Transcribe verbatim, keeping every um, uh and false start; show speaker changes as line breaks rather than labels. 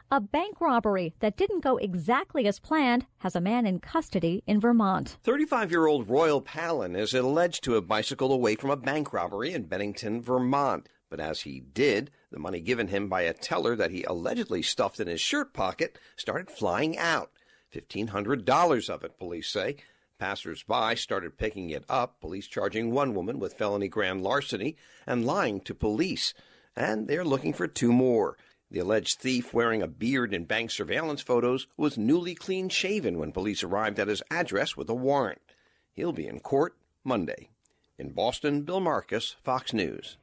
A bank robbery that didn't go exactly as planned has a man in custody in Vermont.
thirty-five-year-old Royal Palin is alleged to have bicycled away from a bank robbery in Bennington, Vermont. But as he did, the money given him by a teller that he allegedly stuffed in his shirt pocket started flying out. fifteen hundred dollars of it, police say. Passers-by started picking it up, police charging one woman with felony grand larceny and lying to police. And they're looking for two more. The alleged thief, wearing a beard in bank surveillance photos, was newly clean-shaven when police arrived at his address with a warrant. He'll be in court Monday. In Boston, Bill Marcus, Fox News.